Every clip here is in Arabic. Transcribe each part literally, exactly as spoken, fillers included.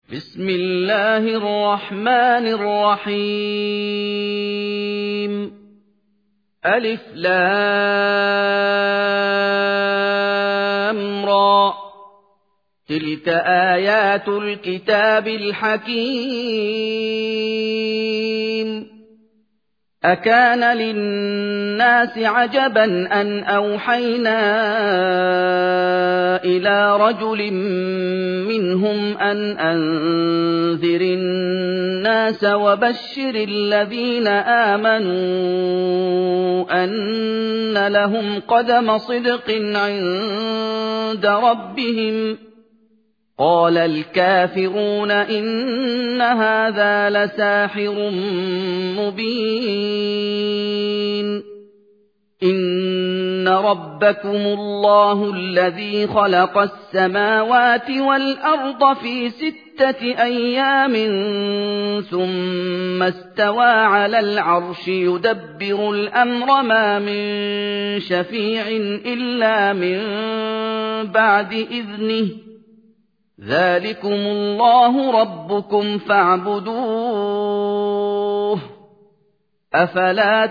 بسم الله الرحمن الرحيم ألف لام را تلك آيات الكتاب الحكيم أكان للناس عجبا أن أوحينا إلى رجل منهم أن أنذر الناس وبشر الذين آمنوا أن لهم قدم صدق عند ربهم قال الكافرون إن هذا لساحر مبين إن ربكم الله الذي خلق السماوات والأرض في ستة أيام ثم استوى على العرش يدبر الأمر ما من شفيع إلا من بعد إذنه ذلكم الله ربكم فاعبدوه أفلا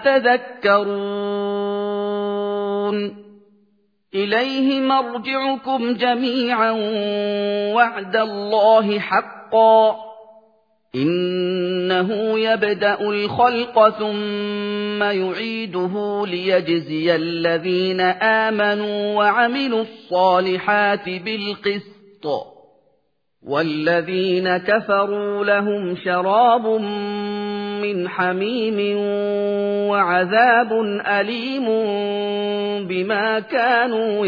تذكرون إليه مرجعكم جميعا وعد الله حقا إنه يبدأ الخلق ثم يعيده ليجزي الذين آمنوا وعملوا الصالحات بالقسط والذين كفروا لهم شراب من حميم وعذاب أليم بما كانوا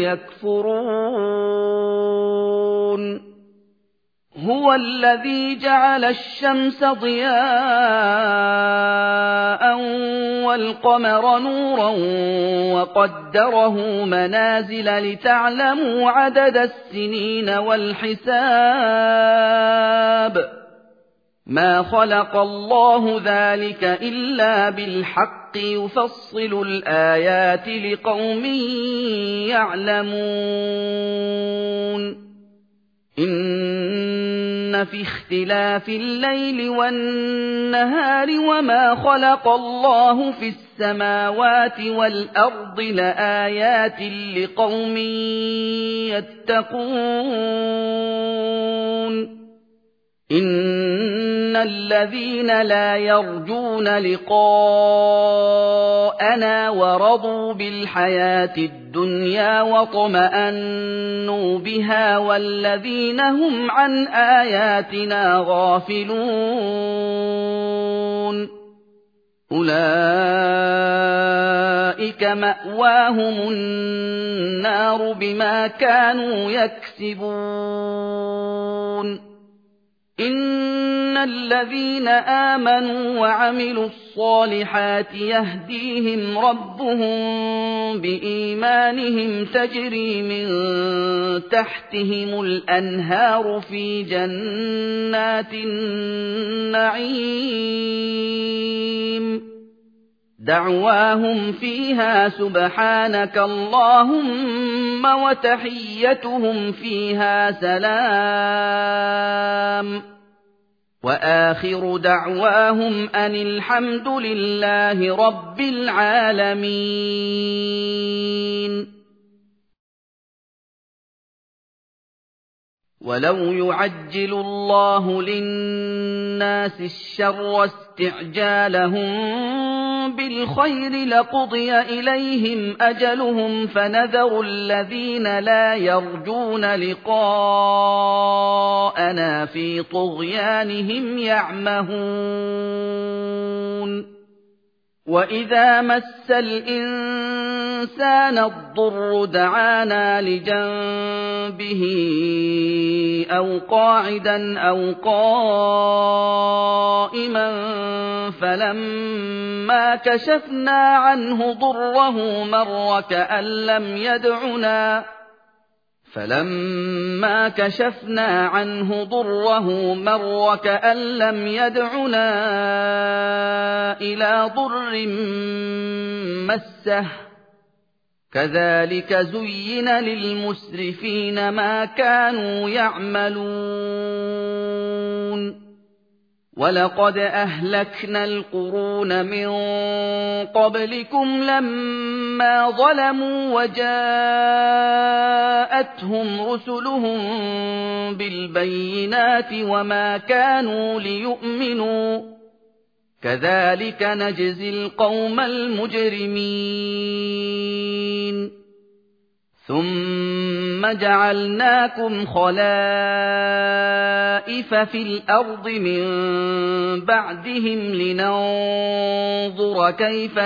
يكفرون هو الذي جعل الشمس ضياء والقمر نورا وقدره منازل لتعلموا عدد السنين والحساب ما خلق الله ذلك إلا بالحق يفصل الآيات لقوم يعلمون إن في اختلاف الليل والنهار وما خلق الله في السماوات والأرض لآيات لقوم يتقون إن الذين لا يرجون لقاءنا ورضوا بالحياة الدنيا واطمأنوا بها والذين هم عن آياتنا غافلون أولئك مأواهم النار بما كانوا يكسبون إن الذين آمنوا وعملوا الصالحات يهديهم ربهم بإيمانهم تجري من تحتهم الأنهار في جنات النعيم دعواهم فيها سبحانك اللهم وتحيتهم فيها سلام وآخر دعواهم أن الحمد لله رب العالمين ولو يعجل الله للناس الشر استعجالهم بالخير لقضي إليهم أجلهم فنذر الذين لا يرجون لقاءنا في طغيانهم يعمهون وإذا مس الإنسان الضر دعانا لجنبه أو قاعدا أو قائما فلما كشفنا عنه ضره مر كأن لم يدعنا فلما كشفنا عنه ضره مر كأن لم يدعنا إلى ضر مسه كذلك زين للمسرفين ما كانوا يعملون وَلَقَدْ أَهْلَكْنَا الْقُرُونَ مِن قَبْلِكُمْ لَمَّا ظَلَمُوا وَجَاءَتْهُمْ رُسُلُهُم بِالْبَيِّنَاتِ وَمَا كَانُوا لِيُؤْمِنُوا ۚ كَذَٰلِكَ نَجْزِي الْقَوْمَ الْمُجْرِمِينَ ثُمَّ جَعَلْنَاكُمْ خَلَائِفَ فِي الْأَرْضِ مِن بَعْدِهِمْ لِنَنظُرَ كَيْفَ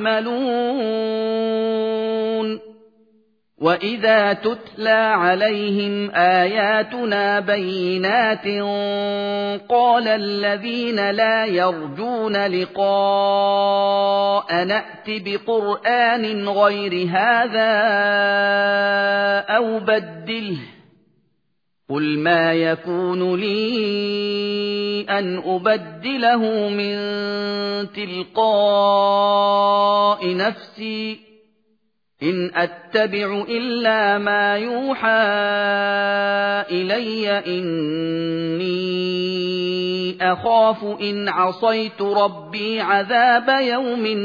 تَعْمَلُونَ وَإِذَا تُتْلَىٰ عَلَيْهِمْ آيَاتُنَا بَيِّنَاتٍ قَالَ الَّذِينَ لَا يَرْجُونَ لِقَاءَنَا ائْتِ بِقُرْآنٍ غَيْرِ هَٰذَا أَوْ بَدِّلْهُ ۚ قُلْ مَا يَكُونُ لِي أَنْ أُبَدِّلَهُ مِن تِلْقَاءِ نَفْسِي إِنْ أَتَّبِعُ إِلَّا مَا يُوحَىٰ إِلَيَّ إِنِّي أَخَافُ إِنْ عَصَيْتُ رَبِّي عَذَابَ يَوْمٍ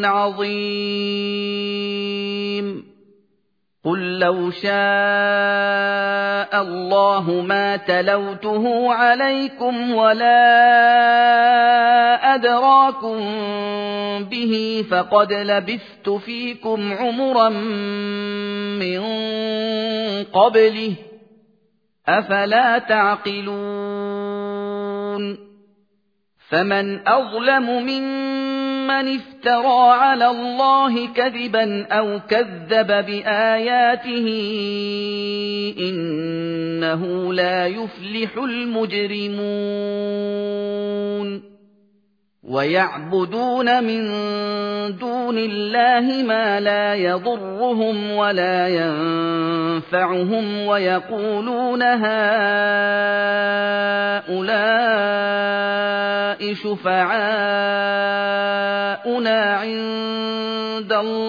عَظِيمٍ قُل لَّوْ شَاءَ اللَّهُ مَا تَلَوْتُهُ عَلَيْكُمْ وَلَا أَدْرَاكُم بِهِ فَقَدْ لَبِثْتُ فِيكُمْ عُمُرًا مِّن قَبْلِهِ ۚ أَفَلَا تَعْقِلُونَ فَمَنْ أَظْلَمُ مِمَّنِ افْتَرَىٰ عَلَى اللَّهِ كَذِبًا أَوْ كَذَّبَ بِآيَاتِهِ ۚ إِنَّهُ لَا يُفْلِحُ الْمُجْرِمُونَ وَيَعْبُدُونَ مِن دُونِ اللَّهِ مَا لَا يَضُرُّهُمْ وَلَا يَنفَعُهُمْ وَيَقُولُونَ هَٰؤُلَاءِ شُفَعَاؤُنَا عِندَ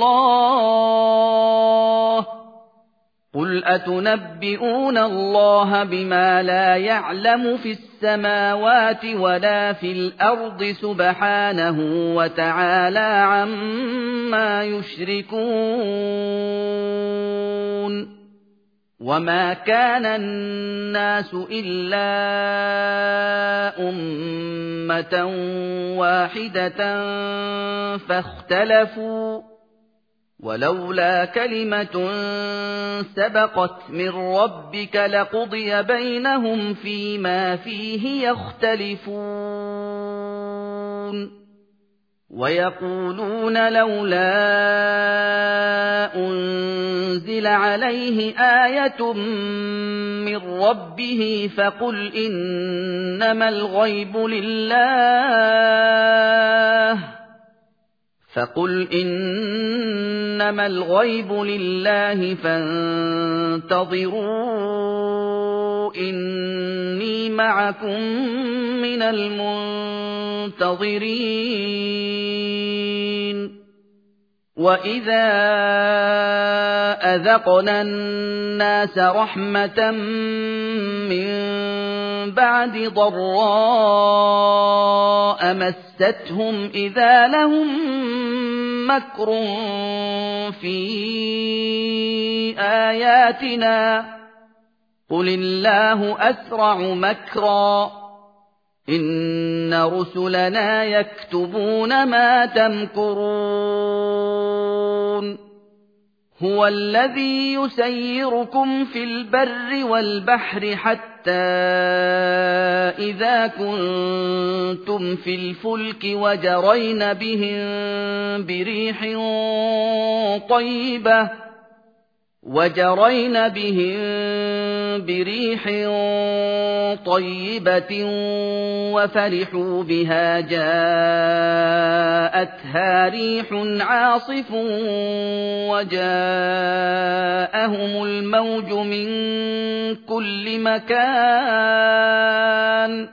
اللَّهِ ۚ قُلْ أَتُنَبِّئُونَ اللَّهَ بِمَا لَا يَعْلَمُ فِي السَّمَاوَاتِ وَلَا فِي الْأَرْضِ سُبْحَانَهُ وَتَعَالَىٰ عَمَّا يُشْرِكُونَ وَمَا كَانَ النَّاسُ إِلَّا أُمَّةً وَاحِدَةً فَاخْتَلَفُوا ۚ وَلَوْلَا كَلِمَةٌ سَبَقَتْ مِن رَّبِّكَ لَقُضِيَ بَيْنَهُمْ فِيمَا فِيهِ يَخْتَلِفُونَ وَيَقُولُونَ لَوْلَا أُنزِلَ عَلَيْهِ آيَةٌ مِّن رَّبِّهِ فَقُلْ إِنَّمَا الْغَيْبُ لِلَّهِ فَقُلْ إِنَّمَا الْغَيْبُ لِلَّهِ فَانتَظِرُوا إِنِّي مَعَكُم مِّنَ الْمُنتَظِرِينَ وَإِذَا أَذَقْنَا النَّاسَ رَحْمَةً مِّن بَعْدِ ضَرَّاءَ مَسَّتْهُمْ إِذَا لَهُم مَّكْرٌ فِي آيَاتِنَا قُلِ اللَّهُ أَسْرَعُ مَكْرًا إِنَّ رُسُلَنَا يَكْتُبُونَ مَا تَمْكُرُونَ هُوَ الَّذِي يُسَيِّرُكُمْ فِي الْبَرِّ وَالْبَحْرِ حَتَّىٰ إِذَا كُنتُمْ فِي الْفُلْكِ وَجَرَيْنَ بِهِم بِرِيحٍ طَيِّبَةٍ وَجَرَيْنَ بِهِم بِرِيحٍ طَيِّبَةٍ وَفَرِحُوا بِهَا جَاءَتْهَا رِيحٌ عَاصِفٌ وَجَاءَهُمُ الْمَوْجُ مِن كُلِّ مَكَانٍ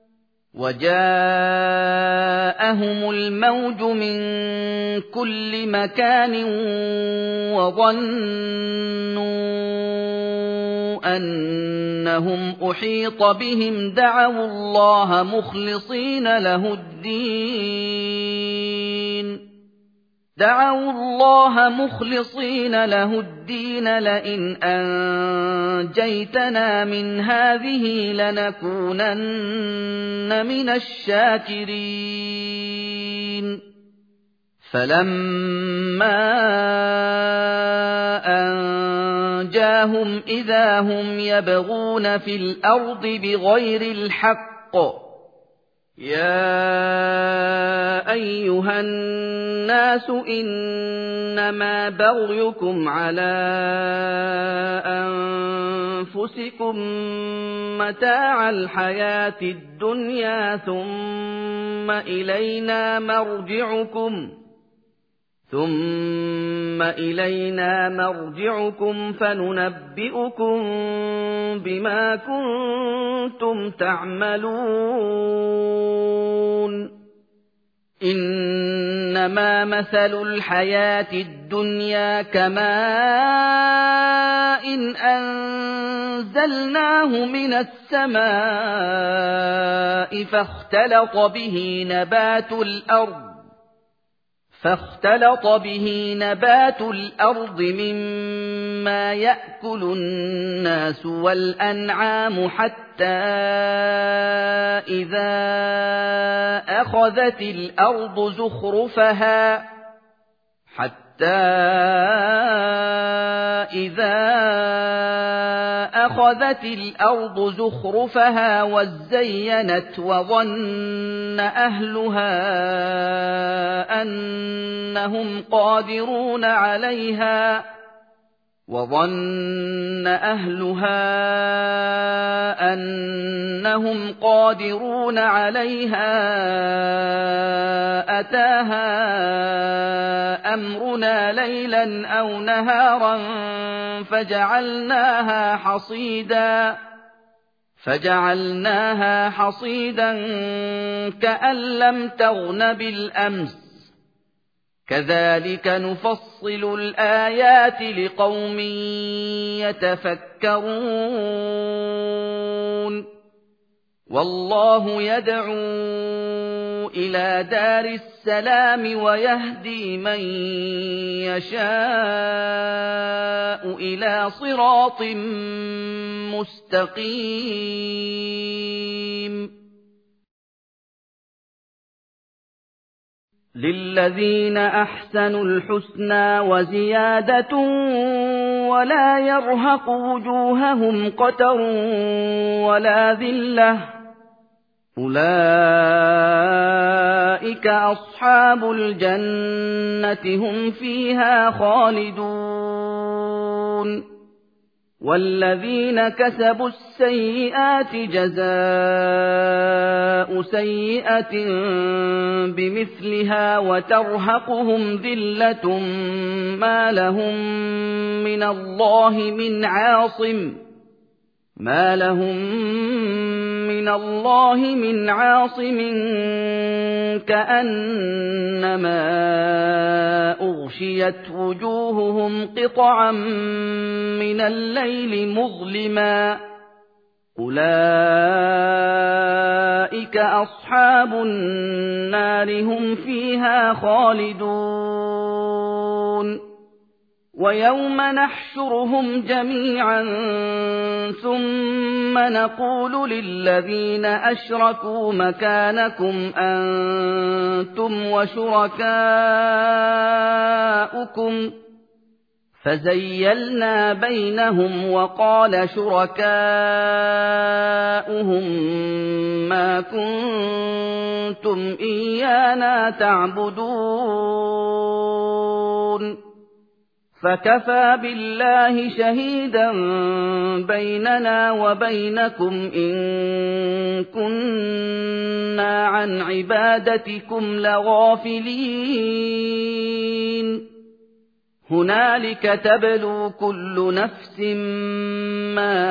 وَجَاءَهُمُ الْمَوْجُ مِن كُلِّ مَكَانٍ وَظَنُّوا أنهم أحيط بهم دعوا الله مخلصين له الدين دعوا الله مخلصين له الدين لئن أنجيتنا من هذه لنكونن من الشاكرين فلما أنجاهم إذا هم يبغون في الأرض بغير الحق يا أيها الناس إنما بغيكم على أنفسكم متاع الحياة الدنيا ثم إلينا مرجعكم ثم إلينا مرجعكم فننبئكم بما كنتم تعملون إنما مثل الحياة الدنيا كماء إن أنزلناه من السماء فاختلط به نبات الأرض فاختلط به نبات الأرض مما يأكل الناس والأنعام حتى إذا أخذت الأرض زخرفها حتى إذا أخذت الأرض زخرفها وزينت وظن أهلها أنهم قادرون عليها وظن أهلها أنهم قادرون عليها أتاها أمرنا ليلا أو نهارا فجعلناها حصيدا فجعلناها حصيدا كأن لم تغن بالأمس كذلك نفصل الآيات لقوم يتفكرون والله يدعو إلى دار السلام ويهدي من يشاء إلى صراط مستقيم للذين أحسنوا الحسنى وزيادة ولا يرهق وجوههم قتر ولا ذلة أولئك أصحاب الجنة هم فيها خالدون والذين كسبوا السيئات جزاء سيئة بمثلها وترهقهم ذلة ما لهم من الله من عاصم ما لهم من الله من عاصم كأنما أغشيت وجوههم قطعا من الليل مظلما أولئك أصحاب النار هم فيها خالدون ويوم نحشرهم جميعا ثم نقول للذين أشركوا مكانكم أنتم وشركاؤكم فزيلنا بينهم وقال شركاؤهم ما كنتم إيانا تعبدون فكفى بالله شهيدا بيننا وبينكم إن كنا عن عبادتكم لغافلين هنالك تبلو كل نفس ما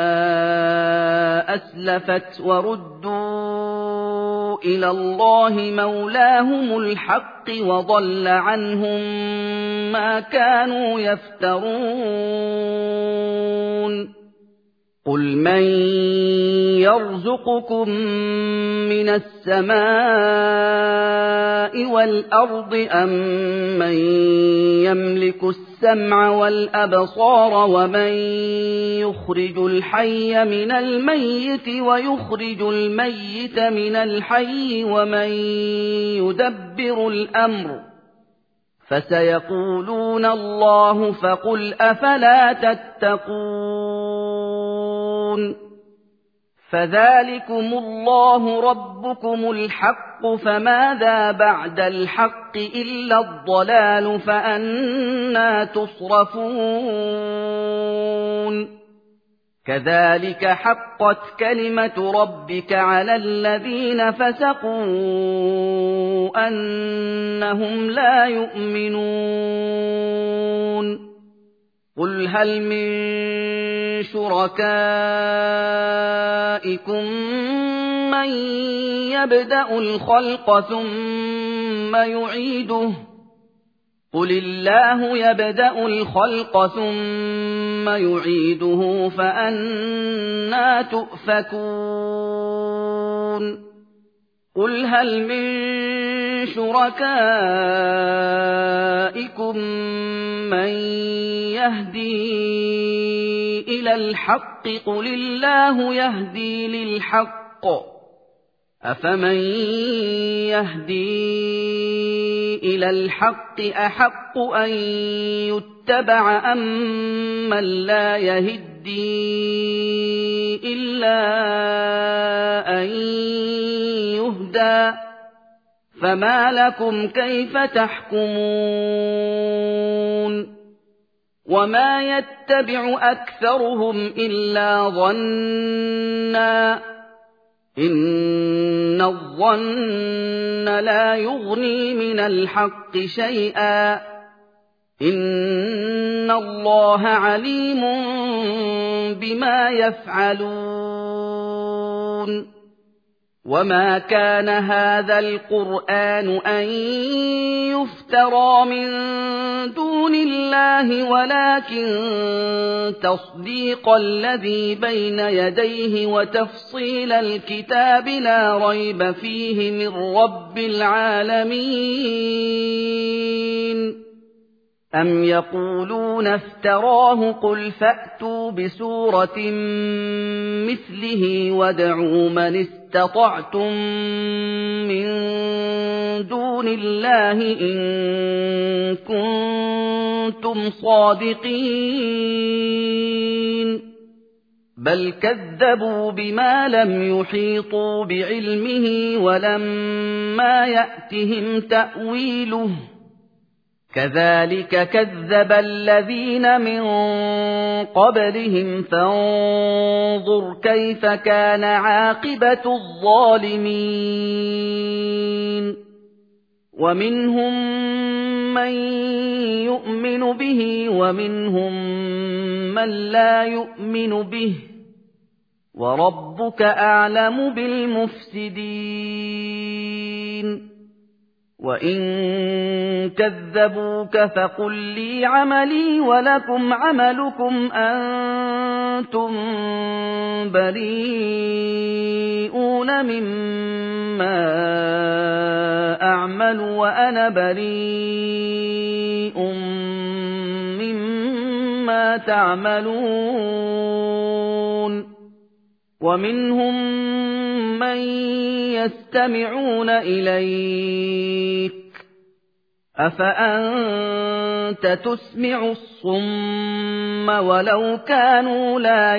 أسلفت وردوا إلى الله مولاهم الحق وضل عنهم ما كانوا يفترون قُلْ مَن يَرْزُقُكُم مِّنَ السَّمَاءِ وَالْأَرْضِ أَمَّن يَمْلِكُ السَّمْعَ وَالْأَبْصَارَ وَمَن يُخْرِجُ الْحَيَّ مِنَ الْمَيِّتِ وَيُخْرِجُ الْمَيِّتَ مِنَ الْحَيِّ وَمَن يُدَبِّرُ الْأَمْرَ فَسَيَقُولُونَ اللَّهُ فَقُلْ أَفَلَا تَتَّقُونَ فَذَٰلِكُمُ اللَّهُ رَبُّكُمُ الْحَقُّ فَمَاذَا بَعْدَ الْحَقِّ إِلَّا الضَّلَالُ فَأَنَّىٰ تُصْرَفُونَ كَذَٰلِكَ حَقَّتْ كَلِمَةُ رَبِّكَ عَلَى الَّذِينَ فَسَقُوا أَنَّهُمْ لَا يُؤْمِنُونَ قُلْ هَلْ مِن شُرَكَائِكُم مَّن يَبْدَأُ الْخَلْقَ ثُمَّ يُعِيدُهُ قُلِ اللَّهُ يَبْدَأُ الْخَلْقَ ثُمَّ يُعِيدُهُ فَأَنَّىٰ تُؤْفَكُونَ قُلْ هَلْ مِن شُرَكَائِكُم مَّن يَهْدِي إِلَى الْحَقِّ قُلِ اللَّهُ يَهْدِي لِلْحَقِّ أَفَمَن يَهْدِي إِلَى الْحَقِّ أَحَقُّ أَن يُتَّبَعَ أَمَّن لَّا يَهِدِّي إِلَّا أَن يُهْدَىٰ فَمَا لَكُمْ كَيْفَ تَحْكُمُونَ وَمَا يَتَّبِعُ أَكْثَرُهُمْ إِلَّا ظَنًّا ۚ إِنَّ الظَّنَّ لَا يُغْنِي مِنَ الْحَقِّ شَيْئًا ۚ إِنَّ اللَّهَ عَلِيمٌ بِمَا يَفْعَلُونَ وَمَا كَانَ هَٰذَا الْقُرْآنُ أَن يُفْتَرَىٰ مِن دُونِ اللَّهِ وَلَٰكِن تَصْدِيقَ الَّذِي بَيْنَ يَدَيْهِ وَتَفْصِيلَ الْكِتَابِ لَا رَيْبَ فِيهِ مِن رَّبِّ الْعَالَمِينَ أَمْ يَقُولُونَ افْتَرَاهُ قُلْ فَأْتُوا بِسُورَةٍ مِّثْلِهِ وَادْعُوا مَنِ اسْتَطَعْتُم مِّن دُونِ اللَّهِ إِن كُنتُمْ صَادِقِينَ بَلْ كَذَّبُوا بِمَا لَمْ يُحِيطُوا بِعِلْمِهِ وَلَمَّا يَأْتِهِمْ تَأْوِيلُهُ كَذَٰلِكَ كَذَّبَ الَّذِينَ مِن قَبْلِهِمْ فَانظُرْ كَيْفَ كَانَ عَاقِبَةُ الظَّالِمِينَ وَمِنْهُم مَّن يُؤْمِنُ بِهِ وَمِنْهُم مَّن لَّا يُؤْمِنُ بِهِ وَرَبُّكَ أَعْلَمُ بِالْمُفْسِدِينَ وَإِن كَذَّبُوكَ فَقُل لِّي عَمَلِي وَلَكُمْ عَمَلُكُمْ أَنتُم بَرِيئُونَ مِمَّا أَعْمَلُ وَأَنَا بَرِيءٌ مِّمَّا تَعْمَلُونَ وَمِنْهُم مَّن يَسْتَمِعُونَ إِلَيْكَ أَفَأَنتَ تُسْمِعُ الصُّمَّ وَلَوْ كَانُوا لَا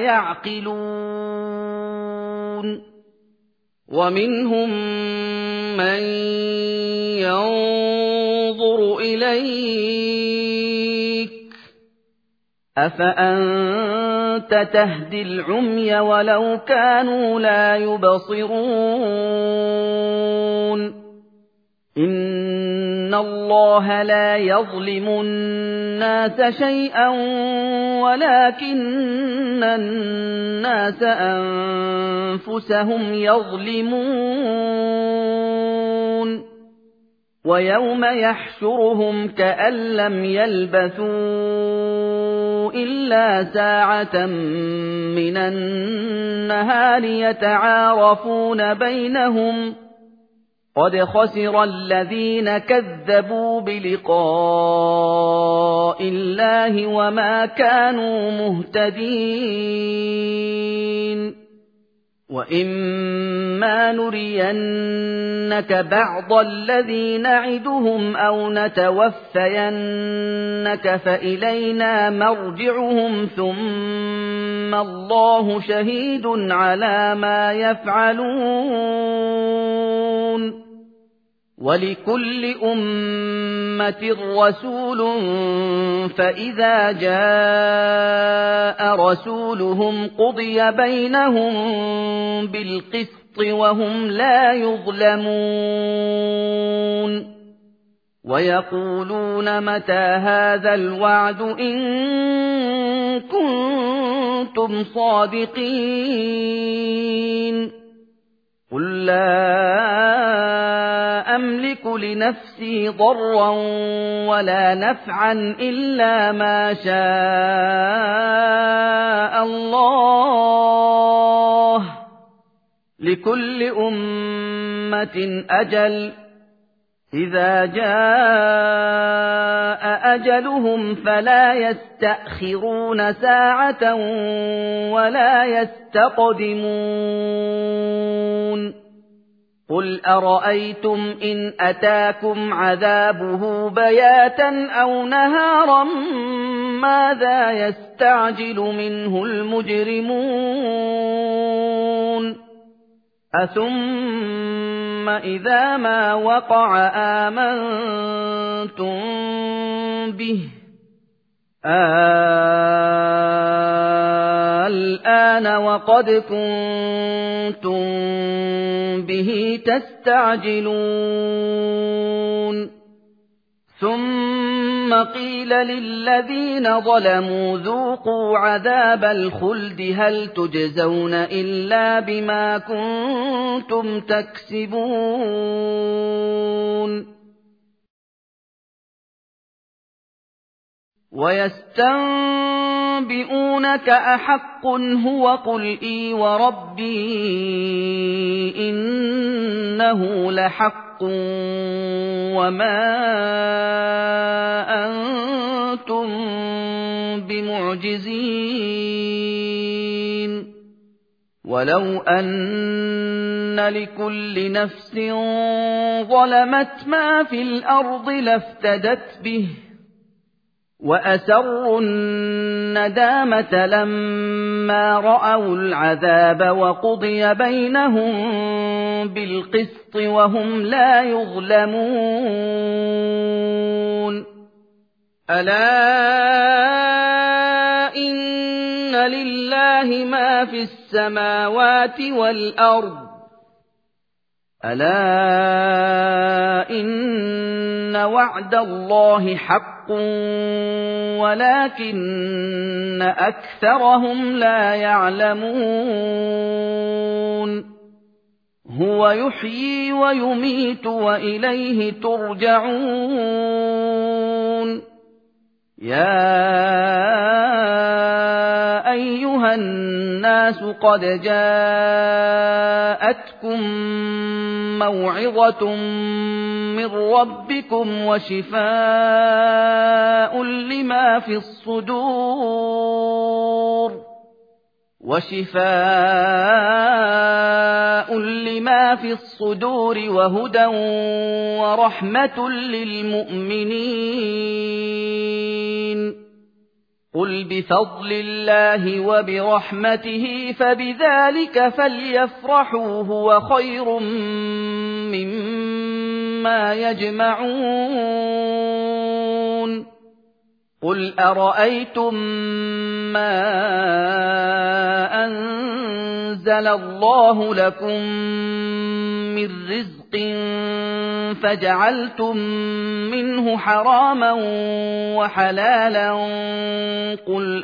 يَعْقِلُونَ وَمِنْهُم مَّن يَنظُرُ إِلَيْكَ أَفَأَنتَ تَهْدِي الْعُمْيَ وَلَوْ كَانُوا لَا يُبْصِرُونَ إِنَّ اللَّهَ لَا يَظْلِمُ النَّاسَ شَيْئًا وَلَٰكِنَّ النَّاسَ أَنفُسَهُمْ يَظْلِمُونَ وَيَوْمَ يَحْشُرُهُمْ كَأَن لَّمْ يَلْبَثُوا إلا ساعة من النهار يتعارفون بينهم قد خسر الذين كذبوا بلقاء الله وما كانوا مهتدين وإما نرينك بعض الذي نعدهم أو نتوفينك فإلينا مرجعهم ثم الله شهيد على ما يفعلون ولكل أمة رسول فإذا جاء رسولهم قضي بينهم بالقسط وهم لا يظلمون ويقولون متى هذا الوعد إن كنتم صادقين قل لا أملك لنفسي ضرا ولا نفعا إلا ما شاء الله لكل أمة أجل إذا جاء أجلهم فلا يستأخرون ساعة ولا يستقدمون قل أرأيتم إن أتاكم عذابه بياتا أو نهارا ماذا يستعجل منه المجرمون أثم إذا ما وقع آمنتم به الآن وقد كنتم به تستعجلون ثم قيل للذين ظلموا ذوقوا عذاب الخلد هل تجزون إلا بما كنتم تكسبون ويستنبئونك أحق هو قل إي وربي إنه لحق وما أنتم بمعجزين ولو أن لكل نفس ظلمت ما في الأرض لافتدت به وأسروا الندامة لما رأوا العذاب وقضي بينهم بالقسط وهم لا يظلمون ألا إن لله ما في السماوات والأرض ألا إن وعد الله حق ولكن أكثرهم لا يعلمون هو يحيي ويميت وإليه ترجعون يا أيها الناس قد جاءتكم موعظة من ربكم وشفاء لما في الصدور وشفاء لما في الصدور وهدى ورحمة للمؤمنين قل بفضل الله وبرحمته فبذلك فليفرحوا هو خير مما يجمعون قل أرأيتم ما أنزل الله لكم من رزق فجعلتم منه حراما وحلالا قل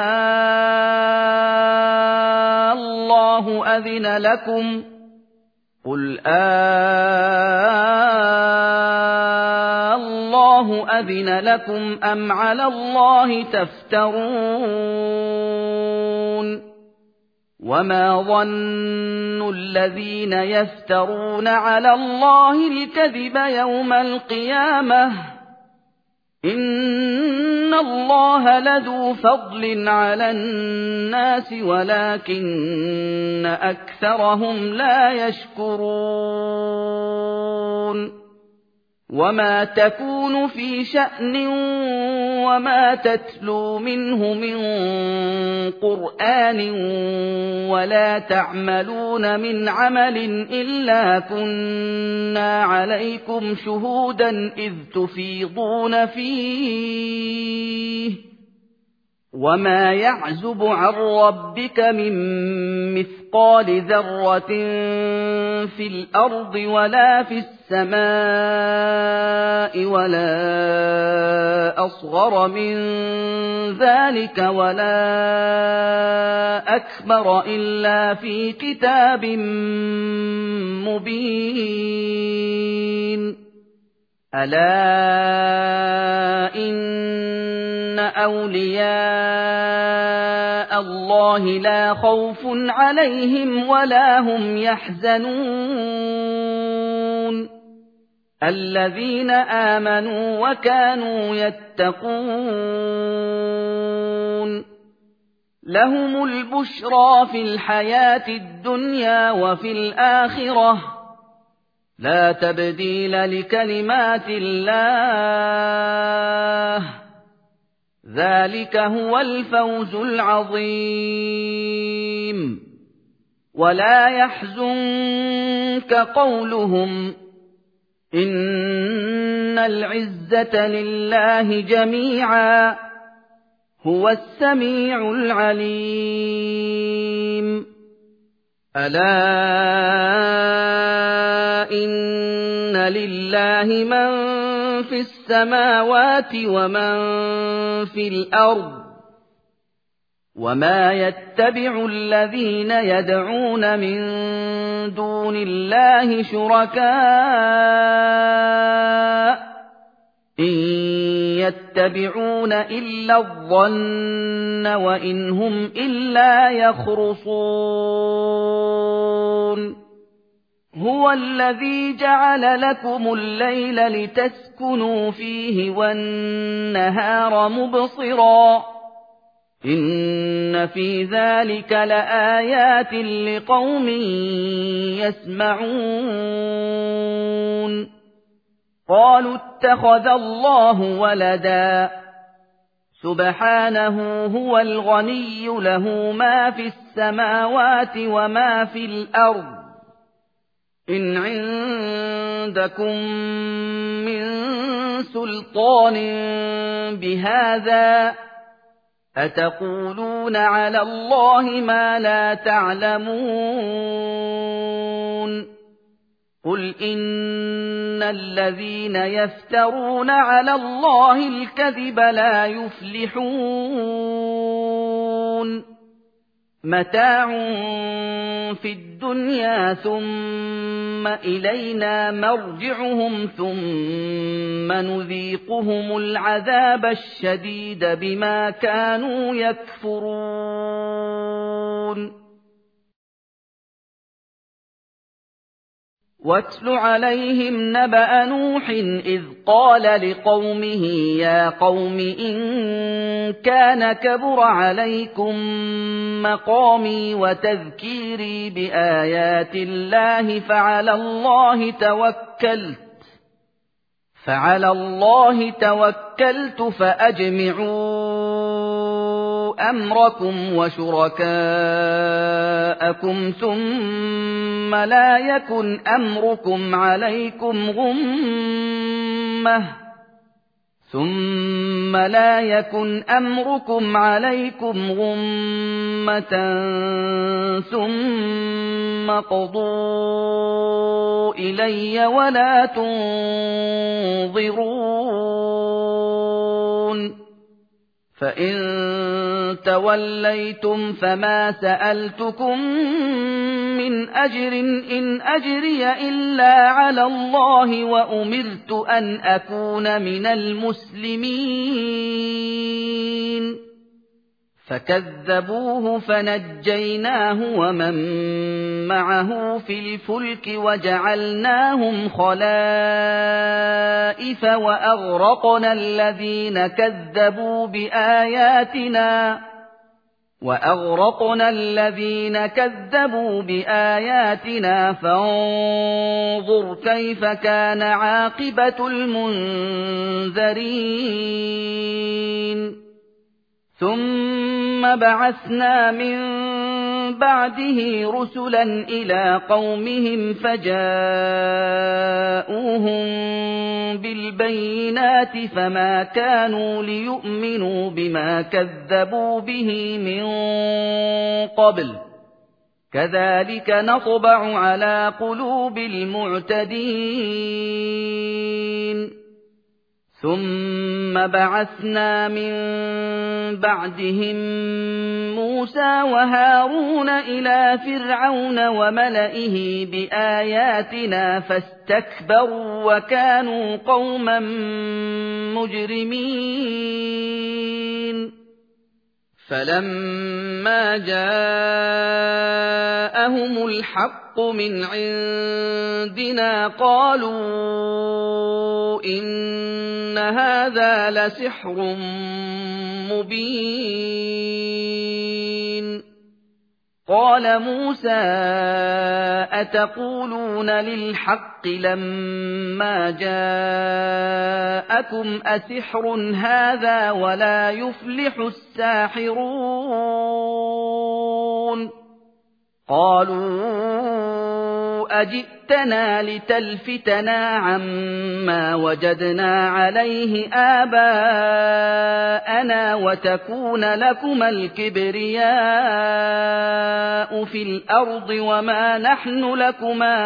آه الله أذن لكم قل آه الله أذن لكم أم على الله تفترون وما ظن الذين يفترون على الله الكذب يوم القيامة إن الله لذو فضل على الناس ولكن أكثرهم لا يشكرون وما تكون في شأن وما تتلو منه من قرآن ولا تعملون من عمل إلا كنا عليكم شهودا إذ تفيضون فيه وما يعزب عن ربك من مثقال ذرة في الأرض ولا في السماء ولا أصغر من ذلك ولا أكبر إلا في كتاب مبين ألا إن أولياء الله لا خوف عليهم ولا هم يحزنون الذين آمنوا وكانوا يتقون لهم البشرى في الحياة الدنيا وفي الآخرة لا تبديل لكلمات الله ذلك هو الفوز العظيم ولا يحزنك قولهم إن العزة لله جميعا هو السميع العليم ألا إن لله من في السماوات ومن في الأرض وما يتبع الذين يدعون من دون الله شركاء إن يتبعون إلا الظن وإن هم إلا يخرصون هو الذي جعل لكم الليل لتسكنوا فيه والنهار مبصرا إن في ذلك لآيات لقوم يسمعون قالوا اتخذ الله ولدا سبحانه هو الغني له ما في السماوات وما في الأرض إن عندكم من سلطان بهذا أتقولون على الله ما لا تعلمون قل إن الذين يفترون على الله الكذب لا يفلحون متاع في الدنيا ثم إلينا مرجعهم ثم نذيقهم العذاب الشديد بما كانوا يكفرون واتل عليهم نبأ نوح إذ قال لقومه يا قوم إن كان كبر عليكم مقامي وتذكيري بآيات الله فعلى الله توكلت فعلى الله توكلت فأجمعوا أمركم وشركاءكم ثم لا يكن أمركم عليكم غمة ثم لا يكن أمركم عليكم غمة ثم قضوا إلي ولا تنظرون فإن توليتم فما سألتكم من أجر إن أجري إلا على الله وأمرت أن أكون من المسلمين فكذبوه فنجيناه ومن معه في الفلك وجعلناهم خلائف وأغرقنا الذين كذبوا بآياتنا وأغرقنا الذين كذبوا بآياتنا فانظر كيف كان عاقبة المنذرين ثم بعثنا من بعده رسلا إلى قومهم فجاءوهم بالبينات فما كانوا ليؤمنوا بما كذبوا به من قبل كذلك نطبع على قلوب المعتدين ثم بعثنا من بعدهم موسى وهارون إلى فرعون وملئه بآياتنا فاستكبروا وكانوا قوما مجرمين فلما جاءهم الحق من عندنا قالوا إن هذا لسحر مبين قال موسى أتقولون للحق لما جاءكم أسحر هذا ولا يفلح الساحرون قالوا أجئتنا لتلفتنا عما وجدنا عليه آباءنا وتكون لكما الكبرياء في الأرض وما نحن لكما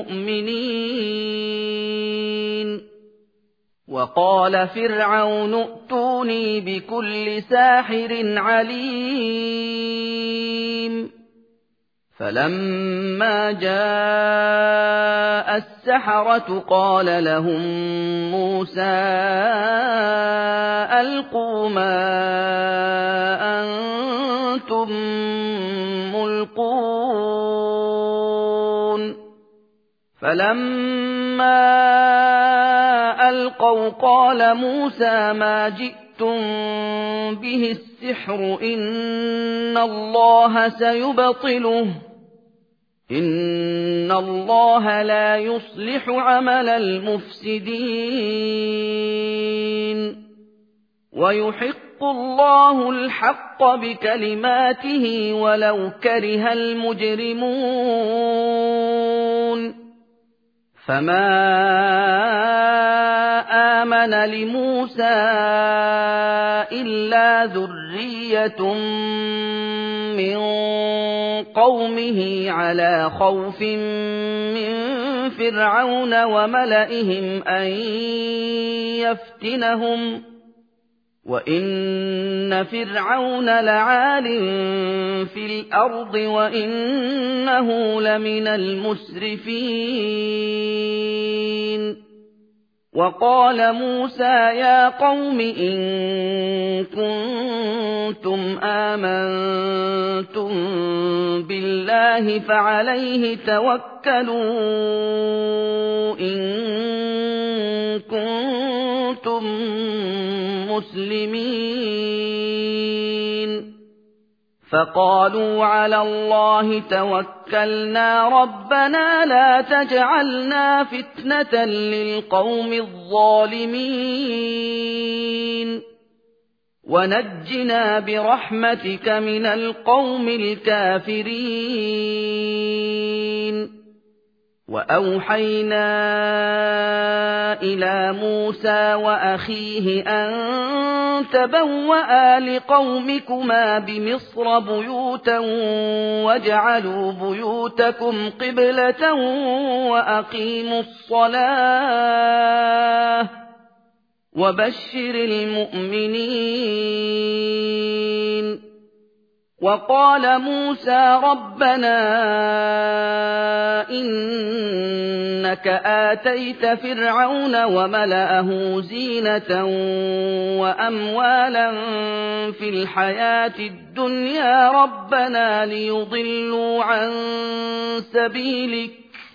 بمؤمنين وقال فرعون ائتوني بكل ساحر عليم فلما جاء السحرة قال لهم موسى ألقوا ما أنتم ملقون فلما ألقوا قال موسى ما جئتم به السحر إن الله سيبطله إن الله لا يصلح عمل المفسدين ويحق الله الحق بكلماته ولو كره المجرمون فما آمن لموسى إلا ذرية من قومه على خوف من فرعون وملئهم أن يفتنهم وإن فرعون لعال في الأرض وإنه لمن المسرفين وقال موسى يا قوم إن كنتم آمنتم بالله فعليه توكلوا إن كنتم مسلمين فقالوا على الله توكلنا ربنا لا تجعلنا فتنة للقوم الظالمين ونجنا برحمتك من القوم الكافرين وأوحينا إلى موسى وأخيه أن تبوأ لقومكما بمصر بيوتا واجعلوا بيوتكم قبلة وأقيموا الصلاة وبشر المؤمنين. وقال موسى ربنا إنك آتيت فرعون وملأه زينة وأموالا في الحياة الدنيا ربنا ليضلوا عن سبيلك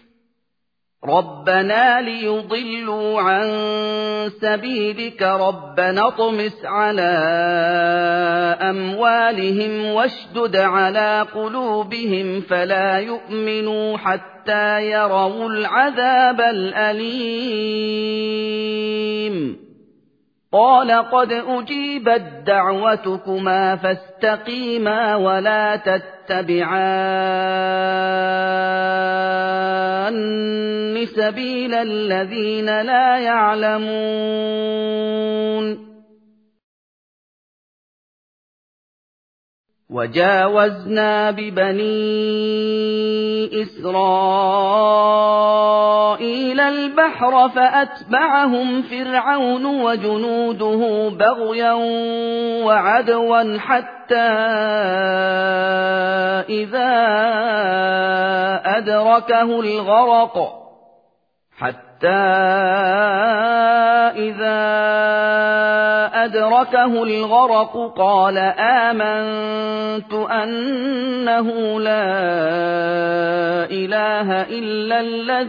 ربنا ليضلوا عن سبيلك ربنا اطمس على أموالهم واشدد على قلوبهم فلا يؤمنوا حتى يروا العذاب الأليم. قال قد أجيبت دعوتكما فاستقيما ولا تتبعان سبيل الذين لا يعلمون. وجاوزنا ببني إسرائيل البحر فأتبعهم فرعون وجنوده بغيا وعدوا حتى إذا أدركه الغرق حتى إذا أدركه الغرق قال آمنت أنه لا إله إلا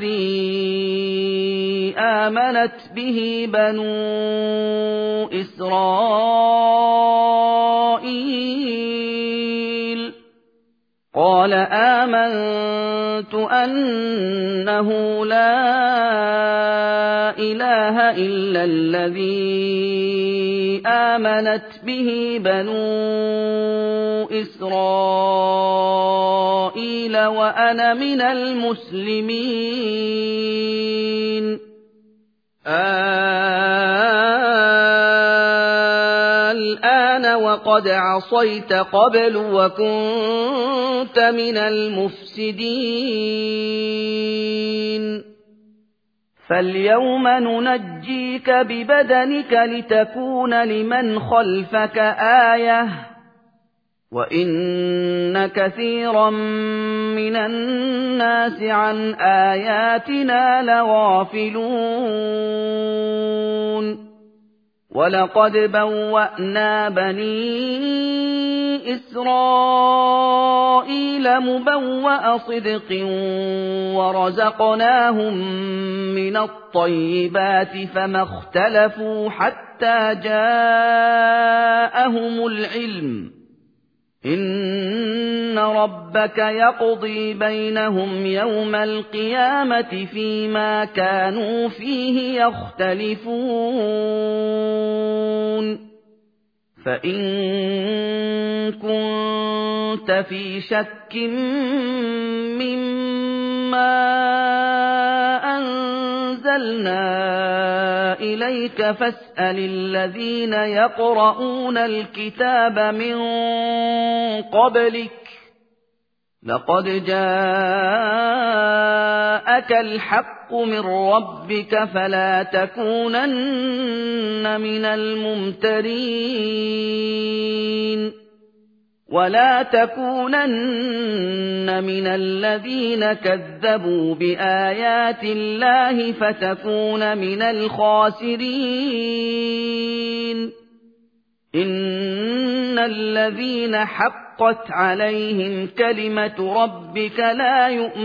الذي آمنت به بنو إسرائيل قال آمنت أنه لا إله إلا الذي آمنت به بنو إسرائيل وأنا من المسلمين. الآن وقد عصيت قبل وكنت من المفسدين فاليوم ننجيك ببدنك لتكون لمن خلفك آية وإن كثيرا من الناس عن آياتنا لغافلون. ولقد بوأنا بني إسرائيل مبوأ صدق ورزقناهم من الطيبات فما اختلفوا حتى جاءهم العلم إن ربك يقضي بينهم يوم القيامة فيما كانوا فيه يختلفون. فإن كنت في شك مما أنزلنا إليك فاسأل الذين يقرؤون الكتاب من قبلك لقد جاءك الحق من ربك فلا تكونن من الممترين ولا تكونن من الذين كذبوا بآيات الله فتكون من الخاسرين. إن الذين حقت عليهم كلمة ربك لا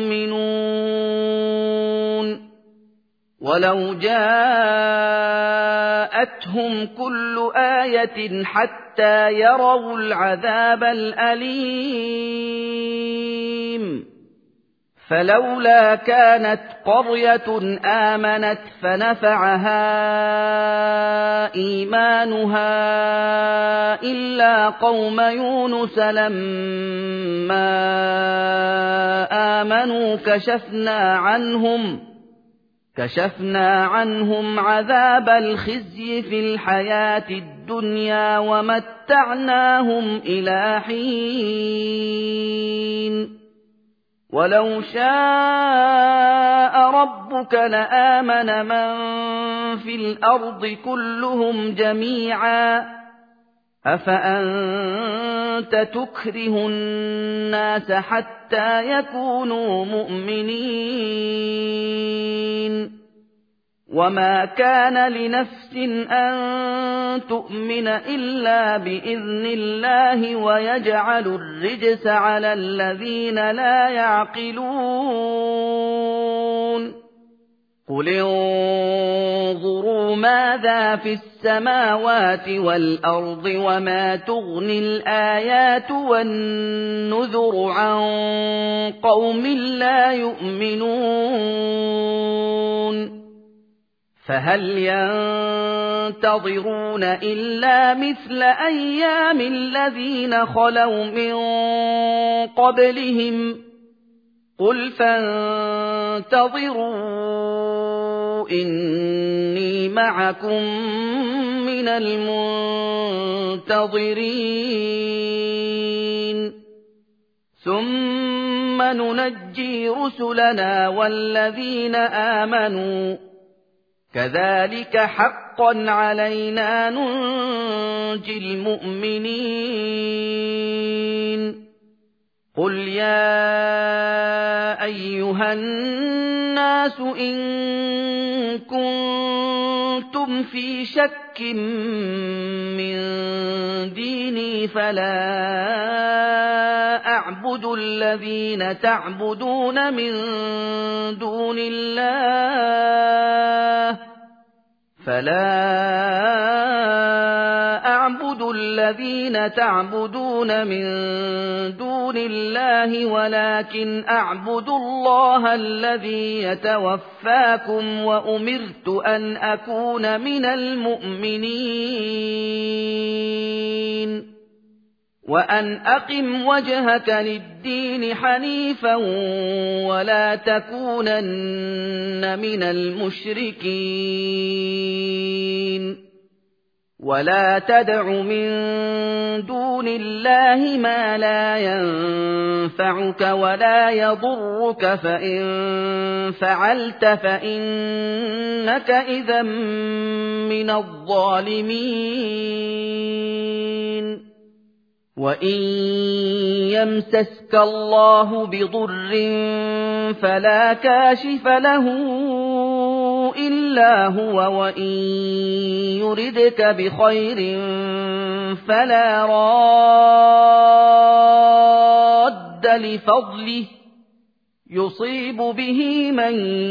يؤمنون ولو جاءتهم كل آية حتى يروا العذاب الأليم فلولا كانت قرية آمنت فنفعها إيمانها إلا قوم يونس لما آمنوا كشفنا عنهم كشفنا عنهم عذاب الخزي في الحياة الدنيا ومتعناهم إلى حين وَلَوْ شَاءَ رَبُّكَ لَآمَنَ مَن فِي الْأَرْضِ كُلُّهُمْ جَمِيعًا ۚ أَفَأَنتَ تُكْرِهُ النَّاسَ حَتَّىٰ يَكُونُوا مُؤْمِنِينَ وَمَا كَانَ لِنَفْسٍ أَن تُؤْمِنَ إِلَّا بِإِذْنِ اللَّهِ وَيَجْعَلُ الرِّجْسَ عَلَى الَّذِينَ لَا يَعْقِلُونَ قُلِ انظُرُوا مَاذَا فِي السَّمَاوَاتِ وَالْأَرْضِ وَمَا تُغْنِي الْآيَاتُ وَالنُّذُرُ عَن قَوْمٍ لَّا يُؤْمِنُونَ فَهَلْ يَنتَظِرُونَ إِلَّا مِثْلَ أَيَّامِ الَّذِينَ خَلَوْا مِن قَبْلِهِمْ ۚ قُلْ فَانتَظِرُوا إِنِّي مَعَكُم مِّنَ الْمُنتَظِرِينَ ثُمَّ نُنَجِّي رُسُلَنَا وَالَّذِينَ آمَنُوا ۚ كَذَٰلِكَ حَقًّا عَلَيْنَا نُنجِي الْمُؤْمِنِينَ قُلْ يَا أَيُّهَا النَّاسُ إِن كُنتُمْ فِي شَكٍّ مِّن دِينِي فَلَا أَعْبُدُ الَّذِينَ تَعْبُدُونَ مِن دُونِ اللَّهِ فَلَا أَعْبُدُ الَّذِينَ تَعْبُدُونَ مِن دُونِ اللَّهِ وَلَٰكِنْ أَعْبُدُ اللَّهَ الَّذِي يَتَوَفَّاكُمْ ۖ وَأُمِرْتُ أَنْ أَكُونَ مِنَ الْمُؤْمِنِينَ وَأَنْ أَقِمْ وَجْهَكَ لِلدِّينِ حَنِيفًا وَلَا تَكُونَنَّ مِنَ الْمُشْرِكِينَ وَلَا تَدْعُ مِن دُونِ اللَّهِ مَا لَا يَنفَعُكَ وَلَا يَضُرُّكَ ۖ فَإِن فَعَلْتَ فَإِنَّكَ إِذًا مِّنَ الظَّالِمِينَ وَإِن يَمْسَسْكَ اللَّهُ بِضُرٍّ فَلَا كَاشِفَ لَهُ إِلَّا هُوَ وَإِن يُرِدْكَ بِخَيْرٍ فَلَا رَادَّ لِفَضْلِهِ ۚ يُصِيبُ بِهِ مَن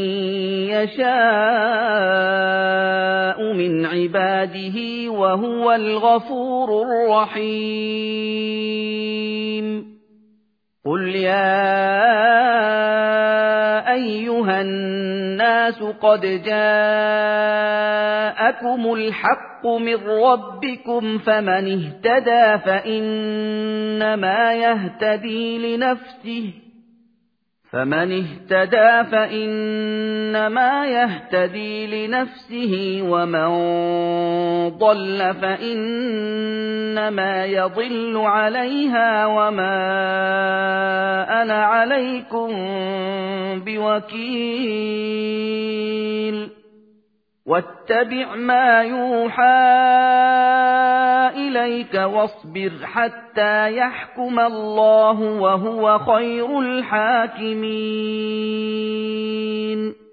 يَشَاءُ مِنْ عِبَادِهِ ۚ وَهُوَ الْغَفُورُ الرَّحِيمُ قُلْ يَا أَيُّهَا النَّاسُ قَدْ جَاءَكُمُ الْحَقُّ مِن رَّبِّكُمْ ۖ فَمَنِ اهْتَدَىٰ فَإِنَّمَا يَهْتَدِي لِنَفْسِهِ فَمَنِ اهْتَدَىٰ فَإِنَّمَا يَهْتَدِي لِنَفْسِهِ ۖ وَمَن ضَلَّ فَإِنَّمَا يَضِلُّ عَلَيْهَا ۖ وَمَا أَنَا عَلَيْكُم بِوَكِيلٍ وَاتَّبِعْ مَا يُوحَىٰ إِلَيْكَ وَاصْبِرْ حَتَّىٰ يَحْكُمَ اللَّهُ ۖ وَهُوَ خَيْرُ الْحَاكِمِينَ